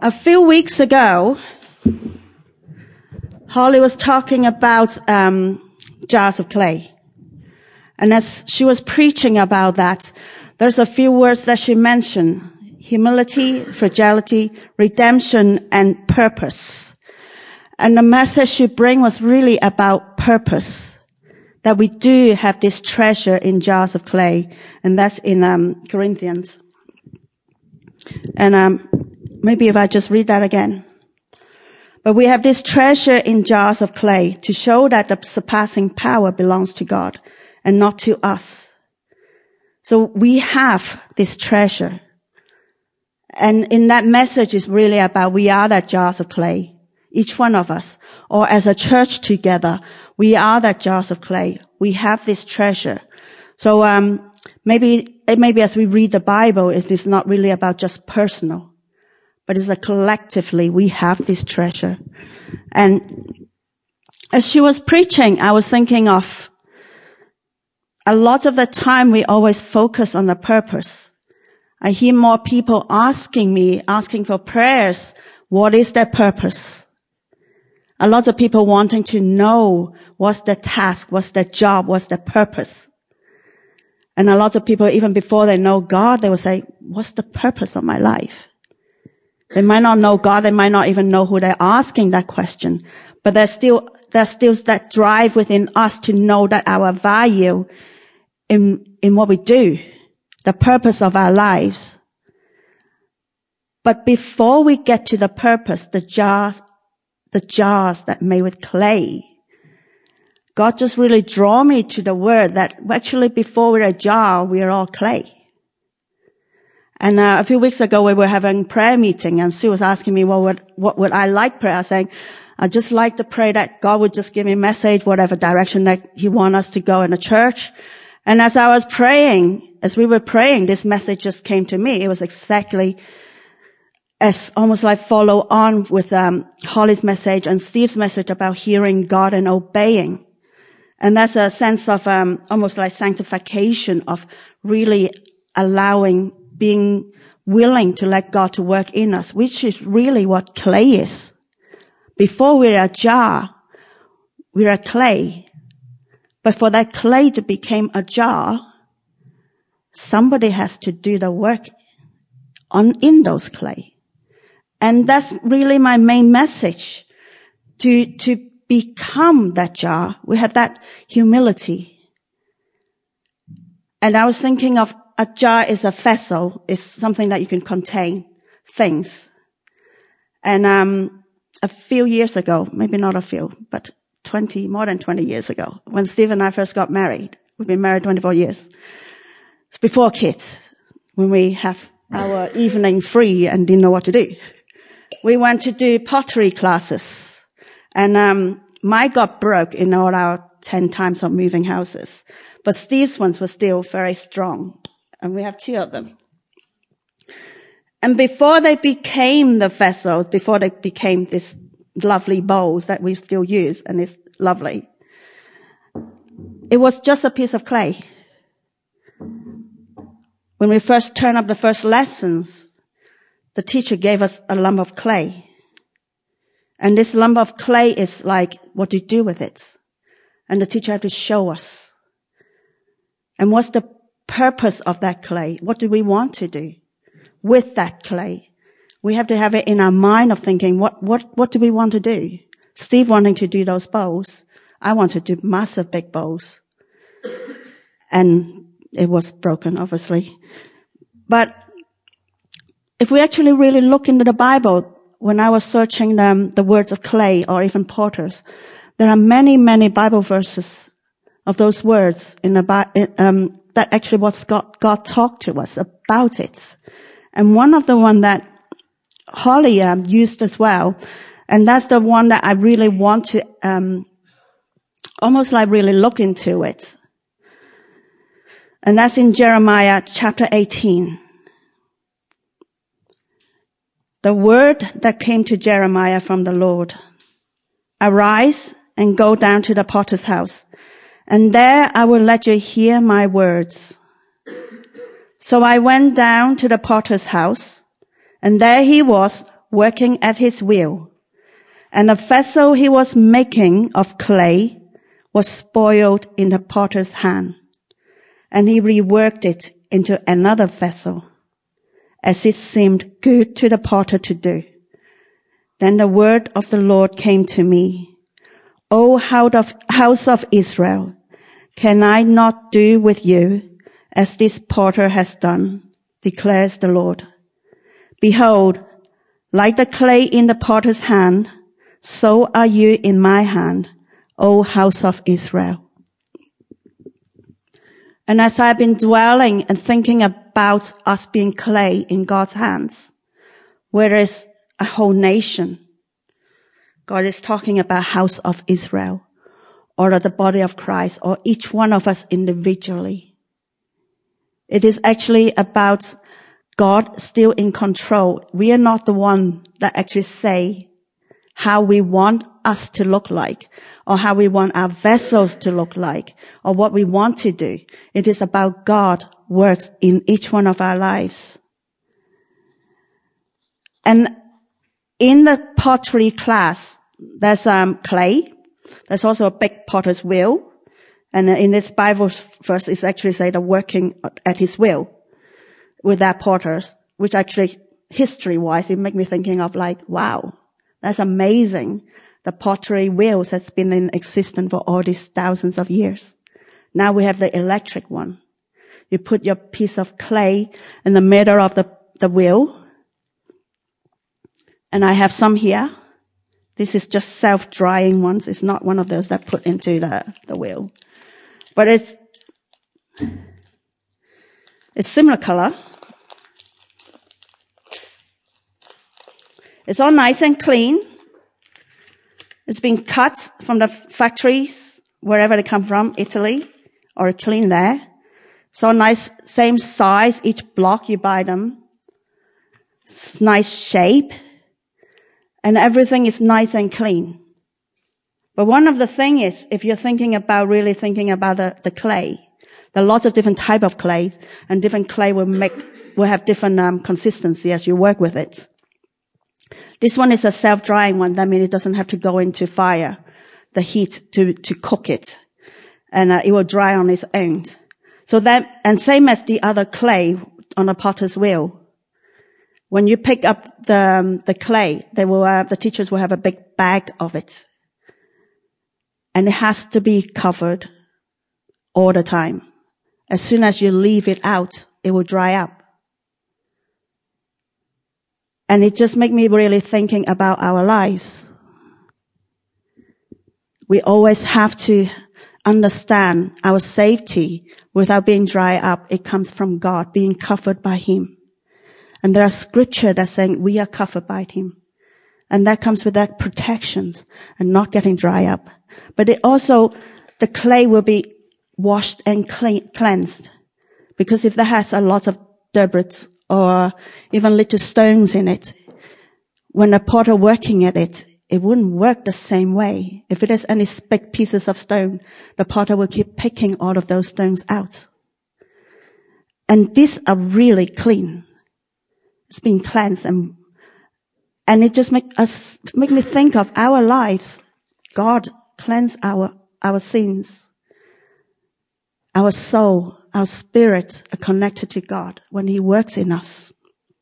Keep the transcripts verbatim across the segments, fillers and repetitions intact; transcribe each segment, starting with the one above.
A few weeks ago, Holly was talking about um, jars of clay. And as she was preaching about that, there's a few words that she mentioned: humility, fragility, redemption, and purpose. And the message she bring was really about purpose, that we do have this treasure in jars of clay, and that's in um, Corinthians. And um, maybe if I just read that again. But we have this treasure in jars of clay to show that the surpassing power belongs to God and not to us. So we have this treasure. And in that message is really about we are that jars of clay, each one of us, or as a church together, we are that jars of clay. We have this treasure. So um maybe maybe as we read the Bible, it's not really about just personal, but it's a collectively we have this treasure. And as she was preaching, I was thinking of a lot of the time we always focus on the purpose. I hear more people asking me, asking for prayers, what is their purpose? A lot of people wanting to know what's the task, what's the job, what's the purpose. And a lot of people, even before they know God, they will say, what's the purpose of my life? They might not know God, they might not even know who they're asking that question, but there's still, there's still that drive within us to know that our value in, in what we do, the purpose of our lives. But before we get to the purpose, the jars, the jars that made with clay, God just really draw me to the word that actually before we're a jar, we are all clay. And uh, a few weeks ago, we were having prayer meeting, and Sue was asking me, well, what, what would I like prayer? I was saying, I just like to pray that God would just give me a message, whatever direction that He wants us to go in the church. And as I was praying, as we were praying, this message just came to me. It was exactly as almost like follow on with um Holly's message and Steve's message about hearing God and obeying. And that's a sense of um almost like sanctification, of really allowing, being willing to let God to work in us, which is really what clay is. Before we're a jar, we're a clay. But for that clay to become a jar, somebody has to do the work on in those clay. And that's really my main message. To, to become that jar, we have that humility. And I was thinking of a jar is a vessel, is something that you can contain things. And, um, a few years ago, maybe not a few, but twenty, more than twenty years ago, when Steve and I first got married, we've been married twenty-four years. It's before kids, when we have our evening free and didn't know what to do. We went to do pottery classes, and um mine got broke in all our ten times of moving houses, but Steve's ones were still very strong, and we have two of them. And before they became the vessels, before they became this lovely bowls that we still use, and it's lovely, it was just a piece of clay. When we first turned up the first lessons, the teacher gave us a lump of clay. And this lump of clay is like, what do you do with it? And the teacher had to show us. And what's the purpose of that clay? What do we want to do with that clay? We have to have it in our mind of thinking, what, what, what do we want to do? Steve wanting to do those bowls. I want to do massive big bowls. And it was broken, obviously. But if we actually really look into the Bible, when I was searching um, the words of clay or even potters, there are many, many Bible verses of those words in the um, that actually what God, God talked to us about it. And one of the one that Holly um, used as well, and that's the one that I really want to um, almost like really look into it. And that's in Jeremiah chapter eighteen. The word that came to Jeremiah from the Lord: arise and go down to the potter's house, and there I will let you hear my words. So I went down to the potter's house, and there he was working at his will. And the vessel he was making of clay was spoiled in the potter's hand. And he reworked it into another vessel, as it seemed good to the potter to do. Then the word of the Lord came to me. O house of Israel, can I not do with you as this potter has done, declares the Lord. Behold, like the clay in the potter's hand, so are you in my hand, O house of Israel. And as I've been dwelling and thinking about us being clay in God's hands, where there is a whole nation, God is talking about house of Israel, or the body of Christ, or each one of us individually. It is actually about God still in control. We are not the one that actually say how we want us to look like, or how we want our vessels to look like, or what we want to do. It is about God works in each one of our lives. And in the pottery class, there's um clay. There's also a big potter's wheel. And in this Bible verse, it's actually say the working at his will with that potters, which actually history-wise, it make me thinking of like, wow, that's amazing. The pottery wheels has been in existence for all these thousands of years. Now we have the electric one. You put your piece of clay in the middle of the, the wheel. And I have some here. This is just self-drying ones. It's not one of those that put into the, the wheel. But it's, it's similar color. It's all nice and clean. It's been cut from the factories, wherever they come from, Italy, or clean there. It's all nice, same size, each block you buy them. It's nice shape. And everything is nice and clean. But one of the thing is, if you're thinking about, really thinking about the, the clay, there are lots of different type of clay, and different clay will make, will have different um, consistency as you work with it. This one is a self-drying one. That means it doesn't have to go into fire, the heat to, to cook it. And uh, it will dry on its own. So that, and same as the other clay on a potter's wheel. When you pick up the, um, the clay, they will have, the teachers will have a big bag of it. And it has to be covered all the time. As soon as you leave it out, it will dry up. And it just makes me really thinking about our lives. We always have to understand our safety without being dry up. It comes from God, being covered by Him. And there are scripture that's saying we are covered by Him. And that comes with that protections and not getting dry up. But it also, the clay will be washed and clean, cleansed. Because if there has a lot of debris or even little stones in it, when a potter working at it, it wouldn't work the same way. If it has any big pieces of stone, the potter will keep picking all of those stones out. And these are really clean. It's been cleansed, and and it just make us make me think of our lives. God cleanse our our sins. Our soul, our spirit are connected to God when He works in us.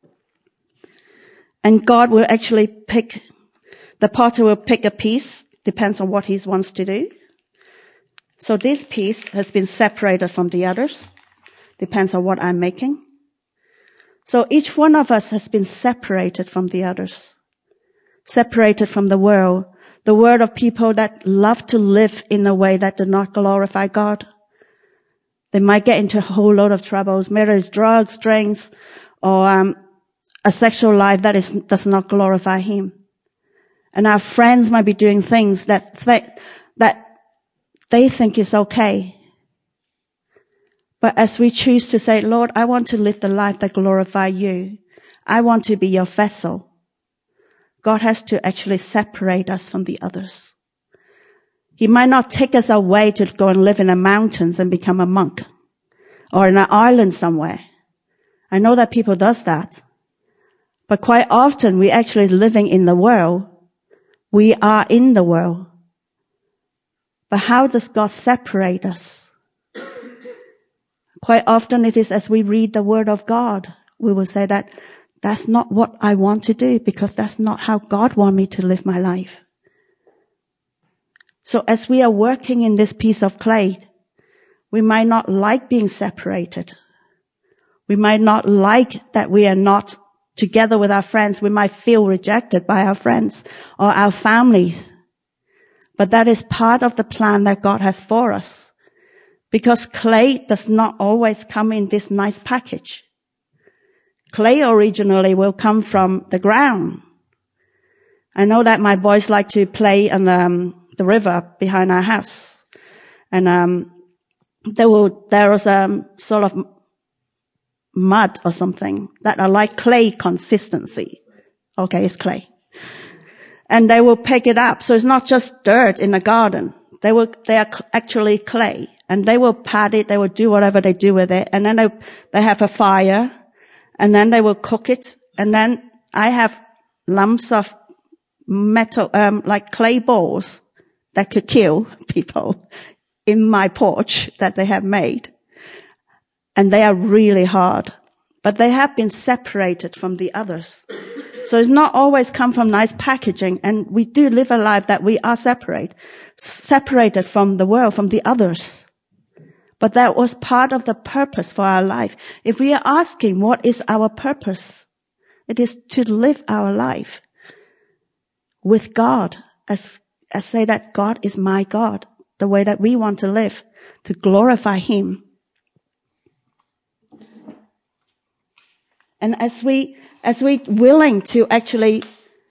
And God will actually pick, the potter will pick a piece, depends on what He wants to do. So this piece has been separated from the others, depends on what I'm making. So each one of us has been separated from the others, separated from the world, the world of people that love to live in a way that do not glorify God. They might get into a whole lot of troubles, whether it's drugs, drinks, or um, a sexual life that is, does not glorify Him. And our friends might be doing things that th- that they think is okay. But as we choose to say, Lord, I want to live the life that glorifies You. I want to be Your vessel. God has to actually separate us from the others. He might not take us away to go and live in the mountains and become a monk or in an island somewhere. I know that people does that. But quite often we actually living in the world. We are in the world. But how does God separate us? Quite often it is as we read the Word of God, we will say that that's not what I want to do because that's not how God wants me to live my life. So as we are working in this piece of clay, we might not like being separated. We might not like that we are not together with our friends. We might feel rejected by our friends or our families. But that is part of the plan that God has for us. Because clay does not always come in this nice package. Clay originally will come from the ground. I know that my boys like to play on um, the river behind our house. And um, there will, there was a um, sort of mud or something that are like clay consistency. Okay, it's clay. And they will pick it up. So it's not just dirt in the garden. They will, they are actually clay. And they will pat it, they will do whatever they do with it. And then they, they have a fire. And then they will cook it. And then I have lumps of metal, um, like clay balls that could kill people in my porch that they have made. And they are really hard. But they have been separated from the others. So it's not always come from nice packaging. And we do live a life that we are separate, separated from the world, from the others. But that was part of the purpose for our life. If we are asking what is our purpose, it is to live our life with God, as, as say that God is my God, the way that we want to live, to glorify Him. And as we, as we willing to actually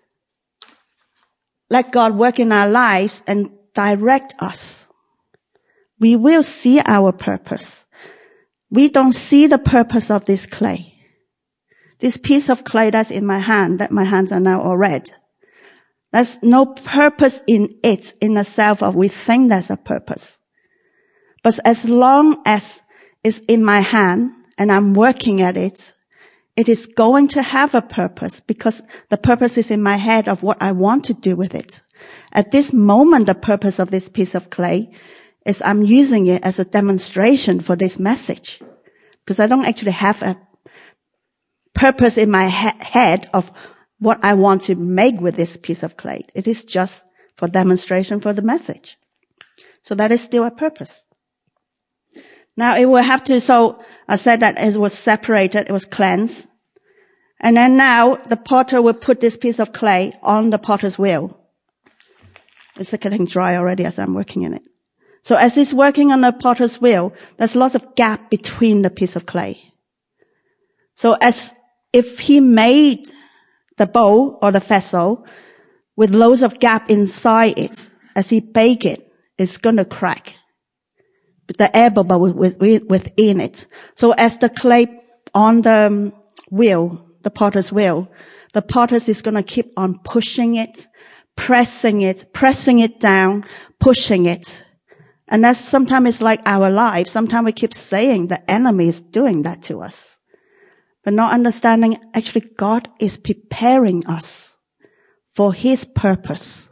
let God work in our lives and direct us, we will see our purpose. We don't see the purpose of this clay. This piece of clay that's in my hand, that my hands are now all red. There's no purpose in it in itself, or we think there's a purpose. But as long as it's in my hand and I'm working at it, it is going to have a purpose because the purpose is in my head of what I want to do with it. At this moment, the purpose of this piece of clay is I'm using it as a demonstration for this message. Because I don't actually have a purpose in my he- head of what I want to make with this piece of clay. It is just for demonstration for the message. So that is still a purpose. Now it will have to, so I said that it was separated, it was cleansed. And then now the potter will put this piece of clay on the potter's wheel. It's getting dry already as I'm working in it. So as he's working on the potter's wheel, there's lots of gap between the piece of clay. So as if he made the bowl or the vessel with loads of gap inside it, as he bake it, it's going to crack. But the air bubble within it. So as the clay on the wheel, the potter's wheel, the potter is going to keep on pushing it, pressing it, pressing it down, pushing it. And that's sometimes it's like our lives. Sometimes we keep saying the enemy is doing that to us. But not understanding actually God is preparing us for His purpose.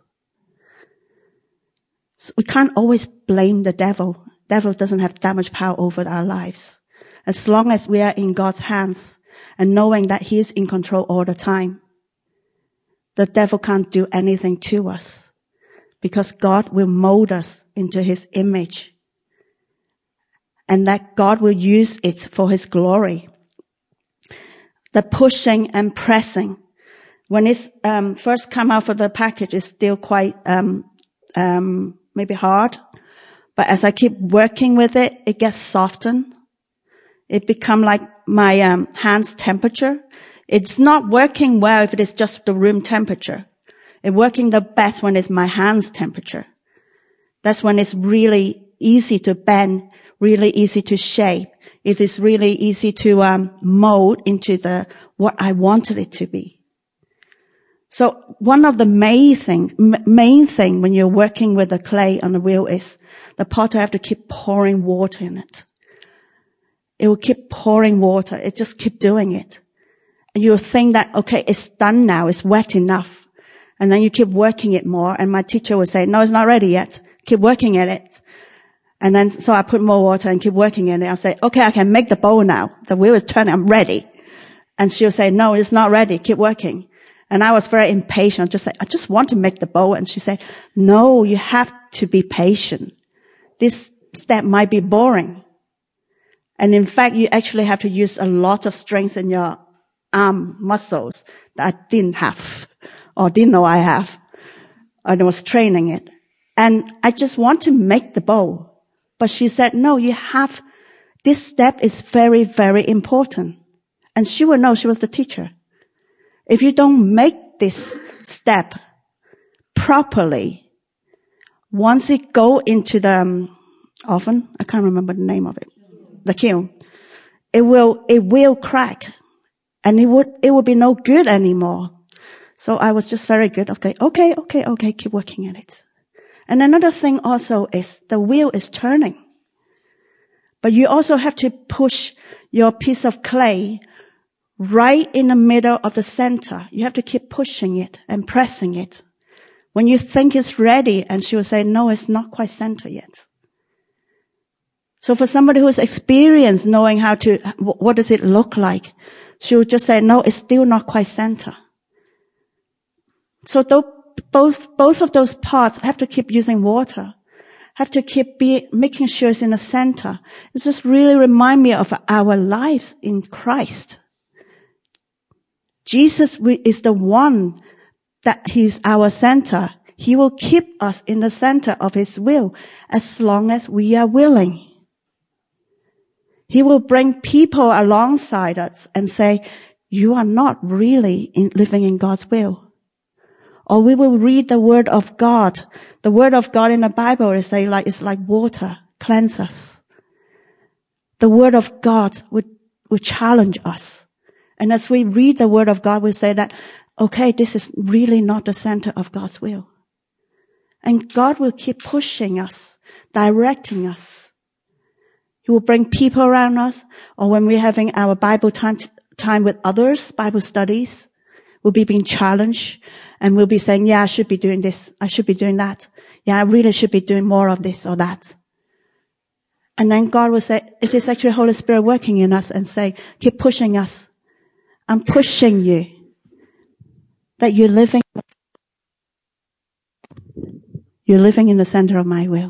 So we can't always blame the devil. Devil doesn't have that much power over our lives. As long as we are in God's hands and knowing that He is in control all the time, the devil can't do anything to us. Because God will mold us into His image. And that God will use it for His glory. The pushing and pressing. When it's um, first come out of the package, it's still quite um, um, maybe hard. But as I keep working with it, it gets softened. It becomes like my um, hand's temperature. It's not working well if it is just the room temperature. It's working the best when it's my hand's temperature. That's when it's really easy to bend, really easy to shape. It is really easy to um, mold into the what I wanted it to be. So one of the main thing, main thing when you're working with the clay on the wheel is the potter have to keep pouring water in it. It will keep pouring water. It just keep doing it. you think that, okay, it's done now, it's wet enough. And then you keep working it more. And my teacher would say, no, it's not ready yet. Keep working at it. And then, so I put more water and keep working at it. I'll say, okay, I can make the bowl now. The wheel is turning. I'm ready. And she'll say, no, it's not ready. Keep working. And I was very impatient. Just say, I just want to make the bowl. And she said, no, you have to be patient. This step might be boring. And in fact, you actually have to use a lot of strength in your arm muscles that I didn't have or didn't know I have. And I was training it. And I just want to make the bowl. But she said, no, you have, this step is very, very important. And she would know, she was the teacher. If you don't make this step properly, once it go into the um, oven, I can't remember the name of it, the kiln, it will, it will crack. And it would, it would be no good anymore. So I was just very good. Okay, okay, okay, okay, keep working at it. And another thing also is the wheel is turning. But you also have to push your piece of clay right in the middle of the center. You have to keep pushing it and pressing it. When you think it's ready, and she will say, no, it's not quite center yet. So for somebody who's experienced knowing how to, what does it look like? She will just say, no, it's still not quite center. So th- both, both of those parts have to keep using water, have to keep be, making sure it's in the center. It just really remind me of our lives in Christ. Jesus is the one that he's our center. He will keep us in the center of his will as long as we are willing. He will bring people alongside us and say, you are not really in, living in God's will. Or we will read the word of God. The word of God in the Bible is say like, it's like water, cleanse us. The word of God would, would challenge us. And as we read the word of God, we say that, okay, this is really not the center of God's will. And God will keep pushing us, directing us. He will bring people around us, or when we're having our Bible time, time with others, Bible studies, we'll be being challenged, and we'll be saying, yeah, I should be doing this, I should be doing that. Yeah, I really should be doing more of this or that. And then God will say, it is actually Holy Spirit working in us and say, keep pushing us. I'm pushing you that you're living, you're living in the center of my will.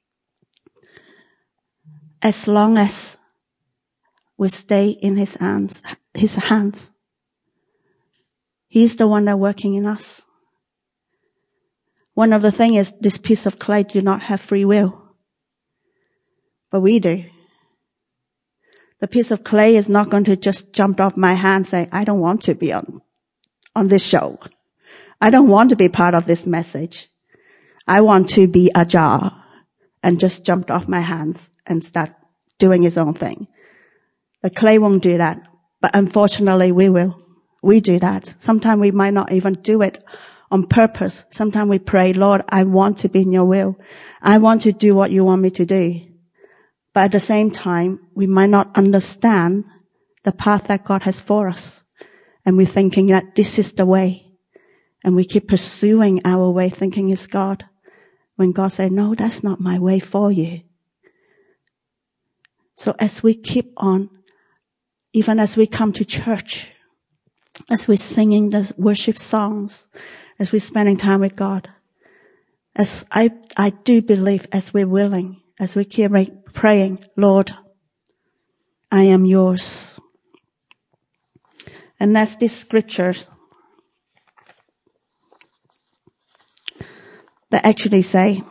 As long as we stay in his hands, his hands, he's the one that's working in us. One of the things is this piece of clay do not have free will, but we do. The piece of clay is not going to just jump off my hand and say, I don't want to be on, on this show. I don't want to be part of this message. I want to be a jar, and just jumped off my hands and start doing his own thing. The clay won't do that, but unfortunately we will. We do that. Sometimes we might not even do it on purpose. Sometimes we pray, Lord, I want to be in your will. I want to do what you want me to do. But at the same time, we might not understand the path that God has for us. And we're thinking that this is the way. And we keep pursuing our way, thinking it's God. When God said, no, that's not my way for you. So as we keep on, even as we come to church, as we're singing the worship songs, as we're spending time with God, as I, I do believe as we're willing, as we keep praying, Lord, I am yours. And that's this scripture that actually say,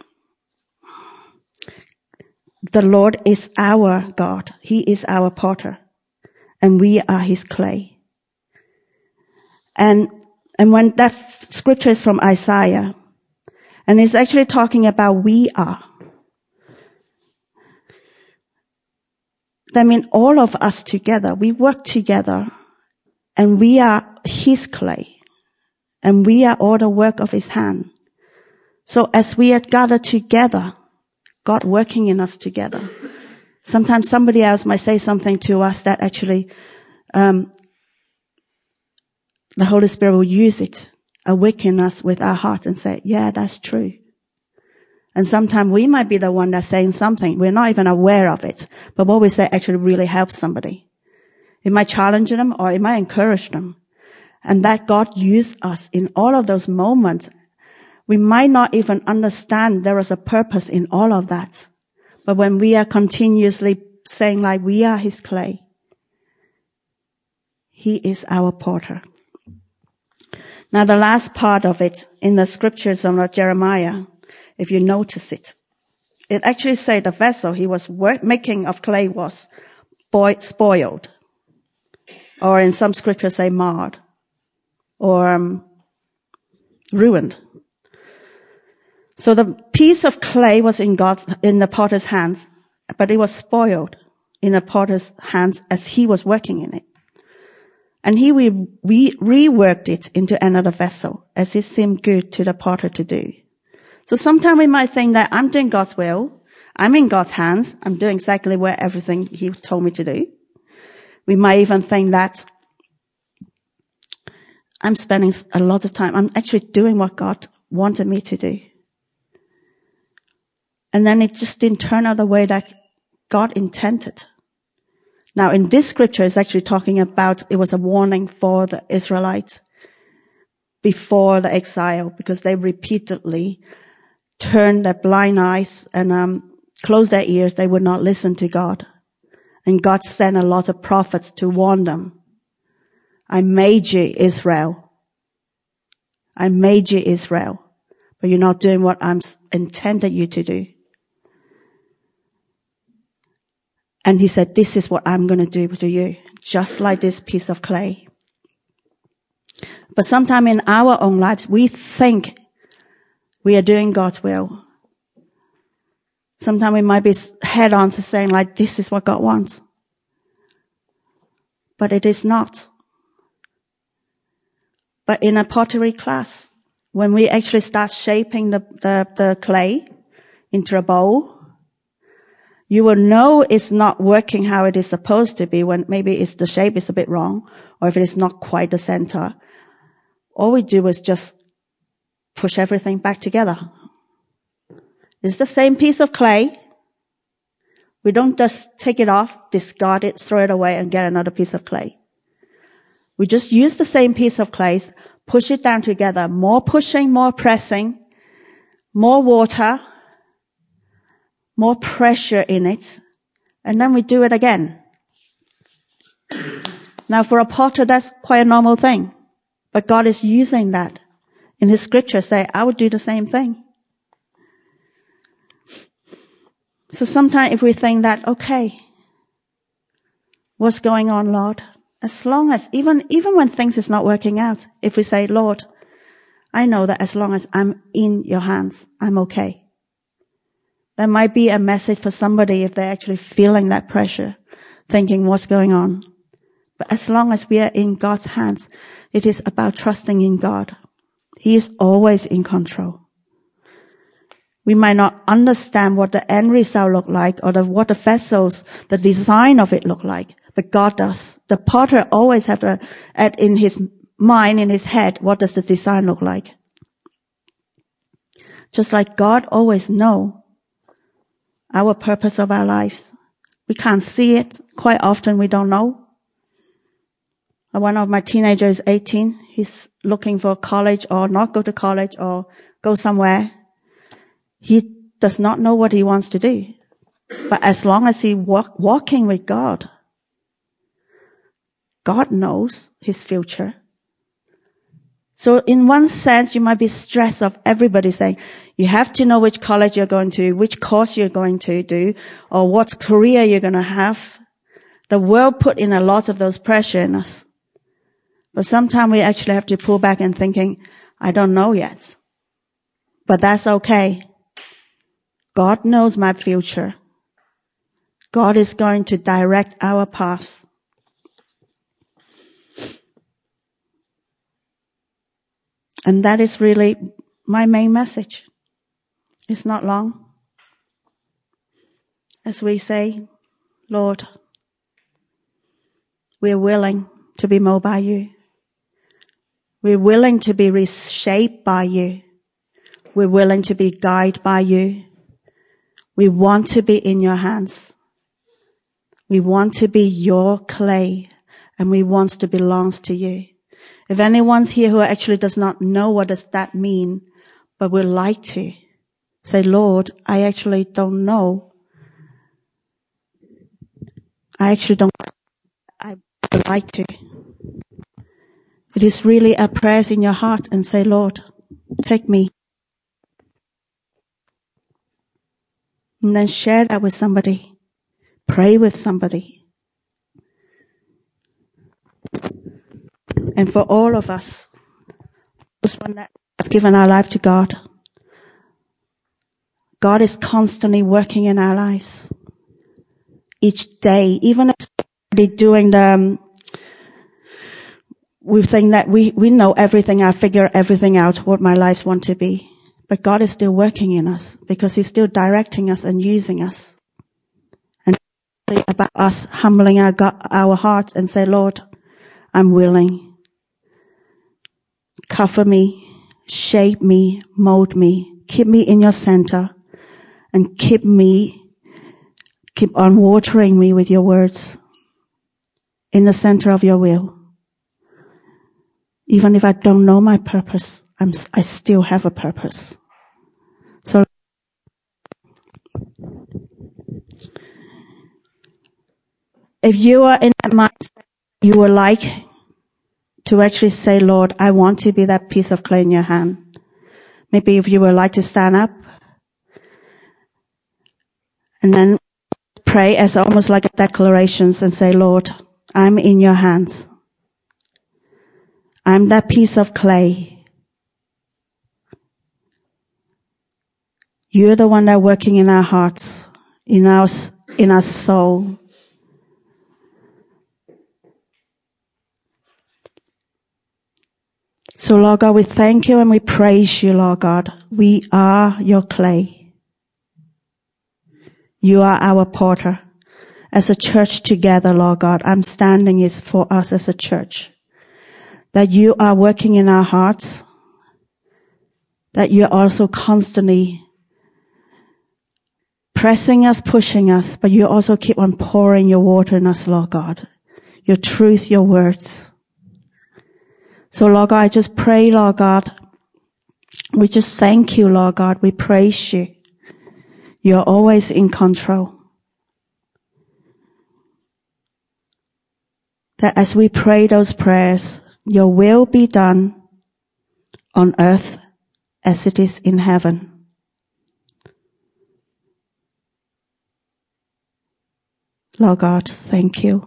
the Lord is our God. He is our potter, and we are his clay. And, and when that scripture is from Isaiah, and it's actually talking about we are. That means all of us together, we work together, and we are his clay, and we are all the work of his hand. So as we are gathered together, God working in us together. Sometimes somebody else might say something to us that actually um the Holy Spirit will use it, awaken us with our hearts and say, yeah, that's true. And sometimes we might be the one that's saying something. We're not even aware of it. But what we say actually really helps somebody. It might challenge them or it might encourage them. And that God used us in all of those moments. We might not even understand there is a purpose in all of that. But when we are continuously saying like we are his clay, he is our potter. Now the last part of it in the scriptures of Jeremiah, if you notice it, it actually says the vessel he was work, making of clay was boy, spoiled. Or in some scriptures say marred. Or um, ruined. So the piece of clay was in God's, in the potter's hands, but it was spoiled in the potter's hands as he was working in it. And he re, re, reworked it into another vessel as it seemed good to the potter to do. So sometimes we might think that I'm doing God's will. I'm in God's hands. I'm doing exactly what everything he told me to do. We might even think that I'm spending a lot of time. I'm actually doing what God wanted me to do. And then it just didn't turn out the way that God intended. Now in this scripture it's actually talking about, it was a warning for the Israelites before the exile because they repeatedly turned their blind eyes and um closed their ears. They would not listen to God. And God sent a lot of prophets to warn them. I made you, Israel. I made you, Israel. But you're not doing what I'm intended you to do. And he said, this is what I'm going to do to you. Just like this piece of clay. But sometimes in our own lives, we think we are doing God's will. Sometimes we might be head on to saying like, this is what God wants. But it is not. But in a pottery class, when we actually start shaping the, the, the clay into a bowl, you will know it's not working how it is supposed to be when maybe it's the shape is a bit wrong or if it is not quite the center. All we do is just push everything back together. It's the same piece of clay. We don't just take it off, discard it, throw it away and get another piece of clay. We just use the same piece of clay, push it down together, more pushing, more pressing, more water, more pressure in it, and then we do it again. Now for a potter, that's quite a normal thing. But God is using that in his scripture, say, I would do the same thing. So sometimes if we think that, okay, what's going on, Lord? As long as, even, even when things is not working out, if we say, Lord, I know that as long as I'm in your hands, I'm okay. There might be a message for somebody if they're actually feeling that pressure, thinking what's going on. But as long as we are in God's hands, it is about trusting in God. He is always in control. We might not understand what the end result look like or the, what the vessels, the design of it look like, but God does. The potter always have a, at, in his mind, in his head, what does the design look like? Just like God always know our purpose of our lives. We can't see it. Quite often we don't know. One of my teenagers is eighteen. He's looking for college or not go to college or go somewhere. He does not know what he wants to do. But as long as he walk, walking with God, God knows his future. So in one sense, you might be stressed of everybody saying, you have to know which college you're going to, which course you're going to do, or what career you're going to have. The world put in a lot of those pressure in us. But sometimes we actually have to pull back and thinking, I don't know yet. But that's okay. God knows my future. God is going to direct our paths. And that is really my main message. It's not long. As we say, Lord, we are willing to be molded by you. We're willing to be reshaped by you. We're willing to be guided by you. We want to be in your hands. We want to be your clay, and we want to belong to you. If anyone's here who actually does not know what does that mean, but would like to, say, Lord, I actually don't know. I actually don't, I would like to. It is really a prayer in your heart and say, Lord, take me. And then share that with somebody. Pray with somebody. And for all of us, those one that have given our life to God, God is constantly working in our lives. Each day, even as we're doing the, um, we think that we, we know everything, I figure everything out, what my lives want to be. But God is still working in us because He's still directing us and using us. And it's about us humbling our, God, our hearts and say, Lord, I'm willing. Cover me, shape me, mold me, keep me in your center, and keep me, keep on watering me with your words in the center of your will. Even if I don't know my purpose, I'm, I still have a purpose. So, if you are in that mindset, you would like to actually say, Lord, I want to be that piece of clay in your hand. Maybe if you would like to stand up and then pray as almost like a declaration and say, Lord, I'm in your hands. I'm that piece of clay. You're the one that's working in our hearts, in our, in our soul. So, Lord God, we thank you and we praise you, Lord God. We are your clay. You are our potter. As a church together, Lord God, I'm standing is for us as a church. That you are working in our hearts. That you're also constantly pressing us, pushing us, but you also keep on pouring your water in us, Lord God. Your truth, your words. So, Lord God, I just pray, Lord God, we just thank you, Lord God. We praise you. You're always in control. That as we pray those prayers, your will be done on earth as it is in heaven. Lord God, thank you.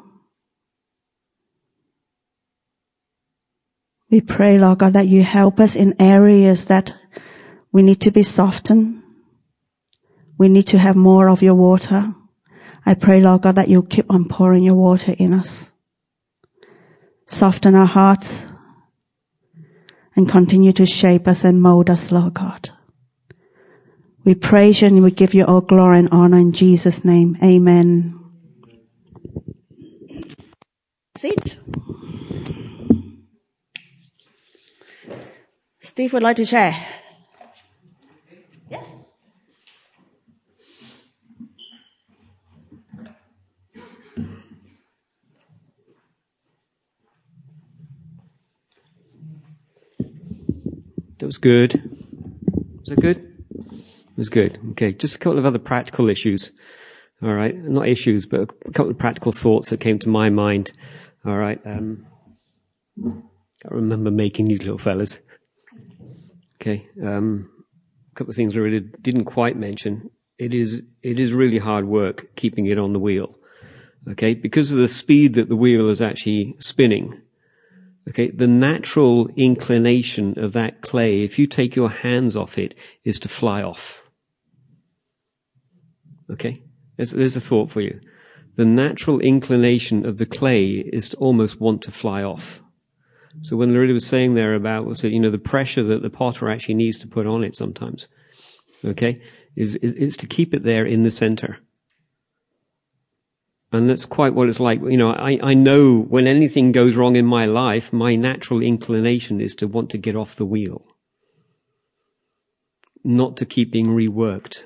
We pray, Lord God, that you help us in areas that we need to be softened. We need to have more of your water. I pray, Lord God, that you keep on pouring your water in us. Soften our hearts and continue to shape us and mold us, Lord God. We praise you and we give you all glory and honor in Jesus' name. Amen. Sit. Steve would like to share. Yes. That was good. Was that good? It was good. Okay, just a couple of other practical issues. All right, not issues, but a couple of practical thoughts that came to my mind. All right, um, I remember making these little fellas. Okay, um, a couple of things I really didn't quite mention. It is it is really hard work keeping it on the wheel. Okay, because of the speed that the wheel is actually spinning. Okay, the natural inclination of that clay, if you take your hands off it, is to fly off. Okay, there's, there's a thought for you. The natural inclination of the clay is to almost want to fly off. So when Loretta was saying there about, was it, you know, the pressure that the potter actually needs to put on it sometimes, okay, is, is, is to keep it there in the center. And that's quite what it's like. You know, I, I know when anything goes wrong in my life, my natural inclination is to want to get off the wheel, not to keep being reworked.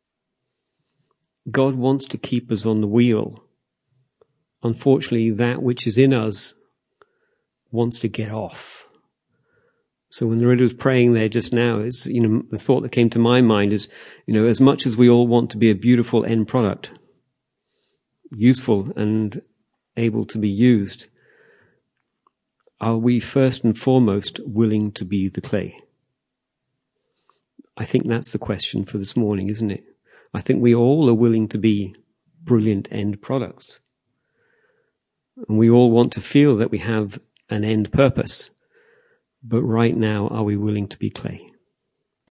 God wants to keep us on the wheel. Unfortunately, that which is in us wants to get off. So when Loretta was praying there just now, is, you know, the thought that came to my mind is, you know, as much as we all want to be a beautiful end product, useful and able to be used, are we first and foremost willing to be the clay? I think that's the question for this morning, isn't it? I think we all are willing to be brilliant end products. And we all want to feel that we have an end purpose. But right now, are we willing to be clay?